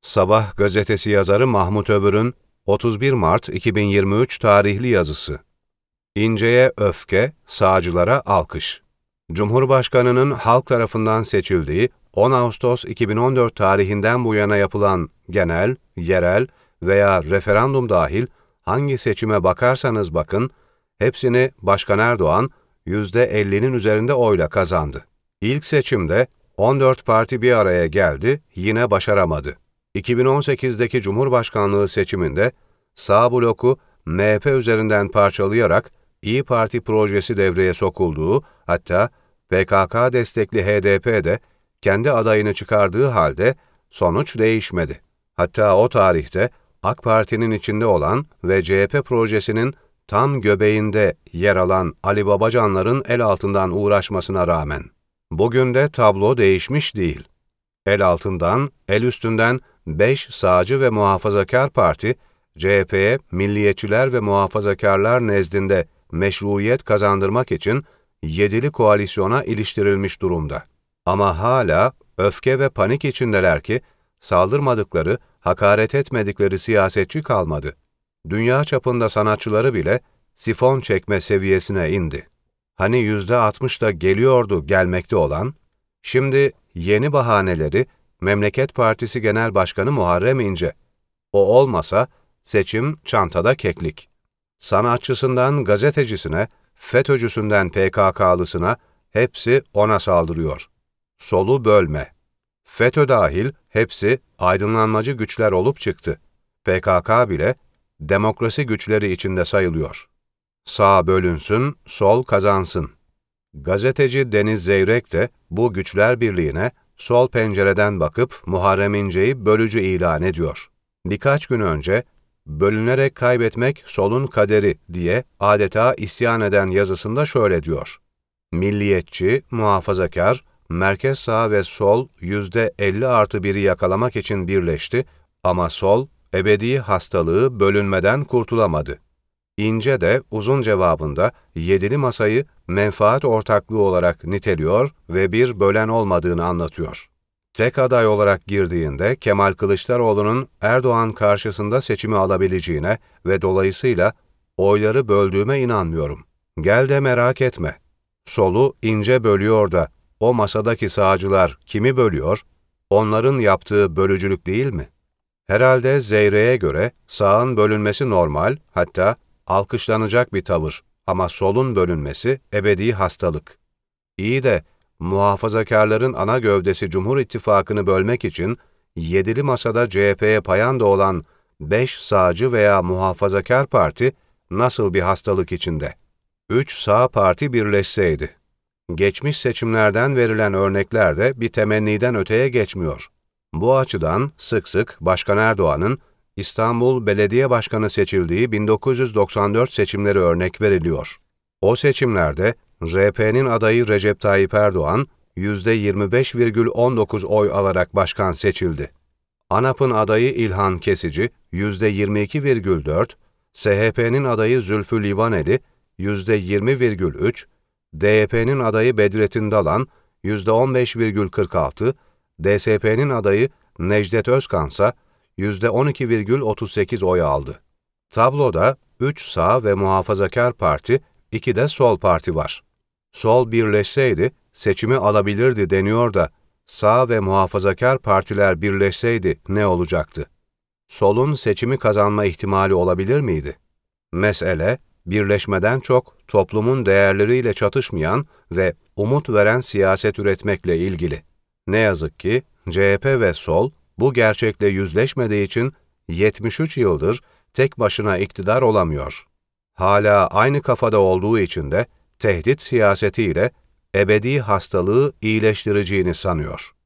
Sabah gazetesi yazarı Mahmut Övür'ün 31 Mart 2023 tarihli yazısı. İnce'ye öfke, sağcılara alkış. Cumhurbaşkanının halk tarafından seçildiği 10 Ağustos 2014 tarihinden bu yana yapılan genel, yerel veya referandum dahil hangi seçime bakarsanız bakın, hepsini Başkan Erdoğan %50'nin üzerinde oyla kazandı. İlk seçimde 14 parti bir araya geldi, yine başaramadı. 2018'deki Cumhurbaşkanlığı seçiminde sağ bloku MHP üzerinden parçalayarak İYİ Parti projesi devreye sokulduğu, hatta PKK destekli HDP de kendi adayını çıkardığı halde sonuç değişmedi. Hatta o tarihte AK Parti'nin içinde olan ve CHP projesinin tam göbeğinde yer alan Ali Babacanların el altından uğraşmasına rağmen. Bugün de tablo değişmiş değil. El altından, el üstünden 5 sağcı ve muhafazakar parti, CHP'ye milliyetçiler ve muhafazakarlar nezdinde meşruiyet kazandırmak için yedili koalisyona iliştirilmiş durumda. Ama hala öfke ve panik içindeler ki saldırmadıkları, hakaret etmedikleri siyasetçi kalmadı. Dünya çapında sanatçıları bile sifon çekme seviyesine indi. Hani %60 da geliyordu gelmekte olan, şimdi yeni bahaneleri Memleket Partisi Genel Başkanı Muharrem İnce. O olmasa seçim çantada keklik. Sanatçısından gazetecisine, FETÖ'cüsünden PKK'lısına hepsi ona saldırıyor. Solu bölme. FETÖ dahil hepsi aydınlanmacı güçler olup çıktı. PKK bile demokrasi güçleri içinde sayılıyor. Sağ bölünsün, sol kazansın. Gazeteci Deniz Zeyrek de bu güçler birliğine sol pencereden bakıp Muharrem İnce'yi bölücü ilan ediyor. Birkaç gün önce bölünerek kaybetmek solun kaderi diye adeta isyan eden yazısında şöyle diyor. Milliyetçi, muhafazakar, merkez sağ ve sol %50+1'i yakalamak için birleşti ama sol ebedi hastalığı bölünmeden kurtulamadı. İnce de uzun cevabında yedili masayı menfaat ortaklığı olarak niteliyor ve bir bölen olmadığını anlatıyor. Tek aday olarak girdiğinde Kemal Kılıçdaroğlu'nun Erdoğan karşısında seçimi alabileceğine ve dolayısıyla oyları böldüğüme inanmıyorum. Gel de merak etme. Solu İnce bölüyor da o masadaki sağcılar kimi bölüyor? Onların yaptığı bölücülük değil mi? Herhalde Zeyrek'e göre sağın bölünmesi normal, hatta alkışlanacak bir tavır ama solun bölünmesi ebedi hastalık. İyi de muhafazakarların ana gövdesi Cumhur İttifakı'nı bölmek için yedili masada CHP'ye payanda olan 5 sağcı veya muhafazakar parti nasıl bir hastalık içinde? 3 sağ parti birleşseydi. Geçmiş seçimlerden verilen örnekler de bir temenniden öteye geçmiyor. Bu açıdan sık sık Başkan Erdoğan'ın İstanbul Belediye Başkanı seçildiği 1994 seçimleri örnek veriliyor. O seçimlerde RP'nin adayı Recep Tayyip Erdoğan %25,19 oy alarak başkan seçildi. ANAP'ın adayı İlhan Kesici %22,4, SHP'nin adayı Zülfü Livaneli %20,3, DYP'nin adayı Bedrettin Dalan %15,46, DSP'nin adayı Necdet Özkansa %12,38 oy aldı. Tabloda 3 sağ ve muhafazakar parti, 2 de sol parti var. Sol birleşseydi seçimi alabilirdi deniyor da sağ ve muhafazakar partiler birleşseydi ne olacaktı? Solun seçimi kazanma ihtimali olabilir miydi? Mesele, birleşmeden çok toplumun değerleriyle çatışmayan ve umut veren siyaset üretmekle ilgili. Ne yazık ki CHP ve sol bu gerçekle yüzleşmediği için 73 yıldır tek başına iktidar olamıyor. Hala aynı kafada olduğu için de tehdit siyasetiyle ebedi hastalığı iyileştireceğini sanıyor.